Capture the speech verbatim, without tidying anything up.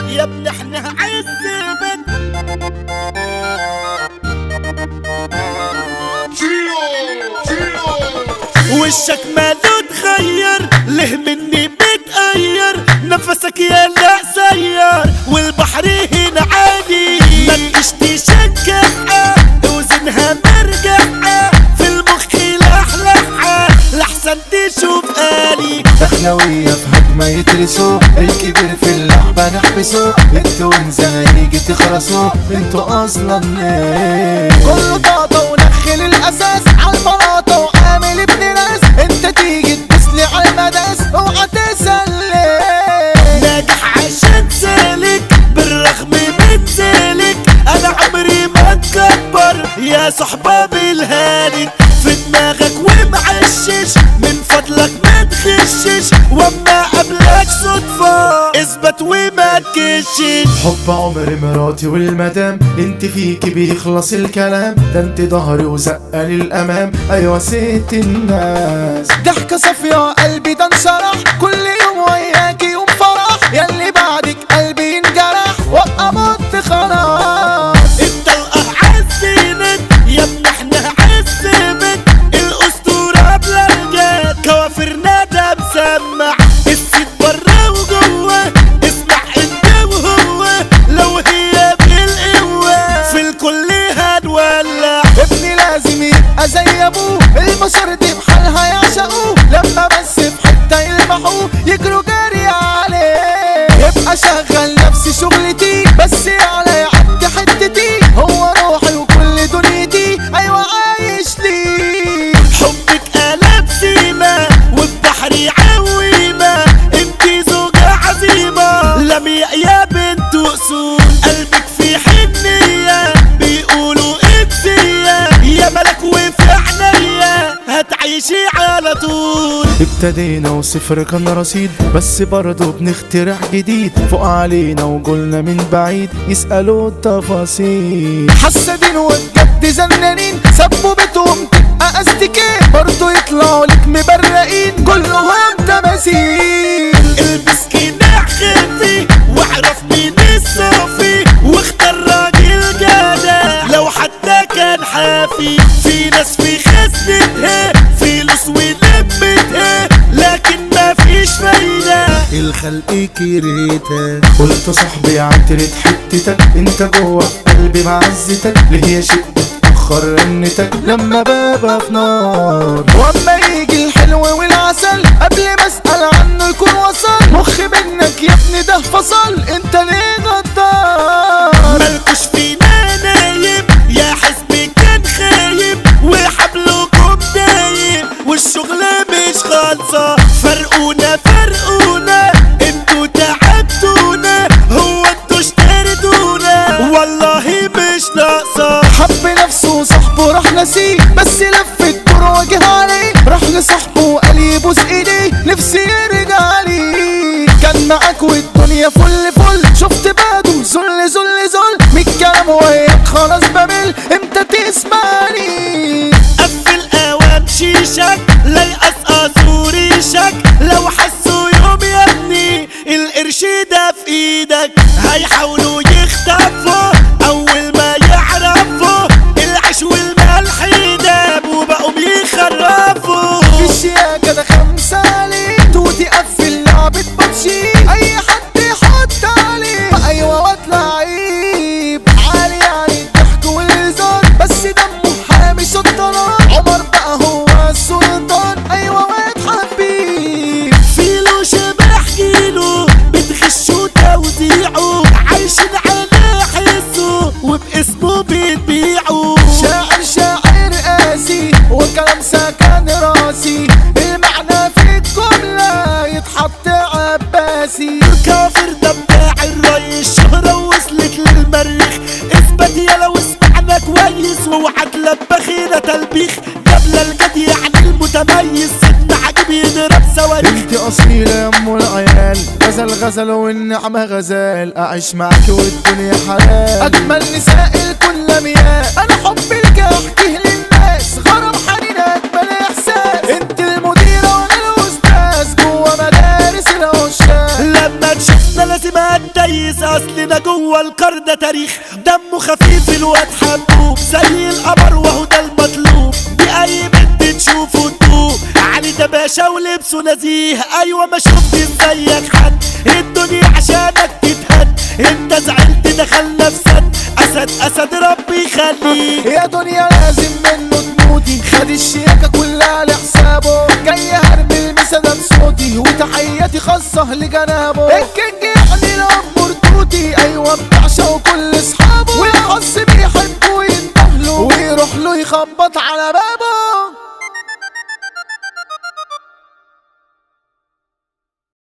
يا ابني احنا عزبت. وشك ماله اتغير ليه مني بتغير نفسك يا لا سير والبحر هنا عادي ما تجيش تشجع اوزنها مرجع في المخ لحلحة لحسن تشوف آلي دخلوية في هجمة يترسوا الكبير في اللعبة نحبسوا انتوا انزل يجي تخرسوا انتوا اصلا ايه كله طاطا ونخل الاساس عالبلاطة وعامل ابن ناس انت تيجي تبسلي عالمداس اوعى تسلي ناجح عشان سالك بالرغم من ذلك انا عمري ما اتكبر يا صحبة بالهالك في دماغك ومعشش من فضلك ما تخشش واما قبلك صدفة اثبت وما تكشش. حب عمر مراتي والمدام انت فيكي بيخلص الكلام ده انت ظهري وزقة للامام ايوه ست الناس ضحكة صافية قلبي ده انشرح كل يوم وياكي يوم فرح ياللي بعدك قلبي ينجرح وابقى مت خلاص الطلقة عزينت يا ابني احنا عزبت الاسطورة بلا رجال كوافرنا ده مسمع السيد برا وجوه اسمع انت وهو لو هي بالقوة في الكل هنولع ابني لازم يبقى زي ابوه البشر دي بحالها يعشقوه لما بس في حتة يلمحوه يجروا جري عليه يبقى شغل نفسي شغلتي بس على يعدي حتتي هو روحي وكل دنيتي ايوه عايش لي حبك قلب سيما والبحر عويمة انتي زوجة عظيمة لميع يا بنت اصول قلبك في حنية بيقولوا انتية يا ملك وفي عينيا هتعيشي على طول. ابتدينا وصفر كان رصيد بس برضه بنخترع جديد فوق علينا وقلنا من بعيد يسألوا التفاصيل حسدين وبجد زنانين سبوا بيتهم تبقى استكين برضه يطلعوا لك مبرقين كلهم تماثيل. البس كناع خفي واعرف مين الصافي واختار راجل جدع لو حتى كان حافي في ناس في خزنتها فلوس ولمتها لكن ما فيش فايدة الخلق كرهتها قلت صاحبي عترت حتتك انت جوه في قلبي معزتك ليه يا شق تأخر رنتك لما بابا في نار واما يجي الحلو والعسل قبل ما اسأل عنه يكون وصل مخ منك يا ابني ده فصل انت ليه غدار مالكوش فينا نايم يا حزبي كان خايب وحبلكم دايم والشغل مش خالصة فرقونا فرقونا انتوا تعبتونا هو انتوا اشتريتونا والله مش ناقصة. حب نفسه وصاحبه راح نسيه بس لف الدور وجه عليه راح لصاحبه وقال يبوس ايديه نفسي يرجع لي كان معاك والدنيا فل فل شفت بعده زل زل زل من الكلام وياك خلاص بمل امتى تسمعني قفل اوام شيشك لا يقصقصوا ريشك لو حسوا يوم يا ابني القرش ده في ايدك هيحاولوا يختفوا اول ما يعرفوا العيش والملح يداب وبقوا بيخرفوا الشياكة ده خمسة عليه توتي قفل لعبة بطشي اي حد يحط عليه ايوه واطلع عيب عالي يعني الضحك والهزار بس دمه حامي شطران عمر بقى هو السلطان ايوه واد حبيب فيلو شبح كيلو بتغشوا توزيعه عايشين على حسه وباسمه بتبيعوا شاعر شاعر قاسي وكلام سكن راسي المعنى في الجملة يتحط عباسي الكافر ده بتاع الري الشهرة وصلت للمريخ اثبت يا لو اسمعنا كويس واوعى تلبخ هنا تلبيخ قبل الجد يعني المتميز سيدنا عجيب يضرب صواريخ انت اصيلة يا ام العيال غزل غزل والنعمة غزال اعيش معاك والدنيا حلال اجمل نساء الكل مياه انا حبي لك احكيه للناس غرام حنين اجمل احساس انت المديرة وانا الاستاذ جوه مدارس العشاق لما مهما تشوفنا لازم هنتيس، اصلنا جوه القرن ده تاريخ، دمه خفيف الواد حبوب زي القمر وهو ده المطلوب، بأي بنت تشوفه تدوب، علي ده باشا ولبسه نزيه، ايوه ما شفتش زيك حد، الدنيا عشانك تتهد، انت زعلت دخلنا في سد، اسد اسد ربي يخليك. يا دنيا لازم منه تموتي، خد الشياكة كلها لحسابه، جاي هرمي المسادة بصوتي، وتحياتي خاصة لجنابه، الكينج يعني الأمور توتي، أيوة بتعشقه كل أصحابه، والخاص بيحبه ينتهله ويروح له يخبط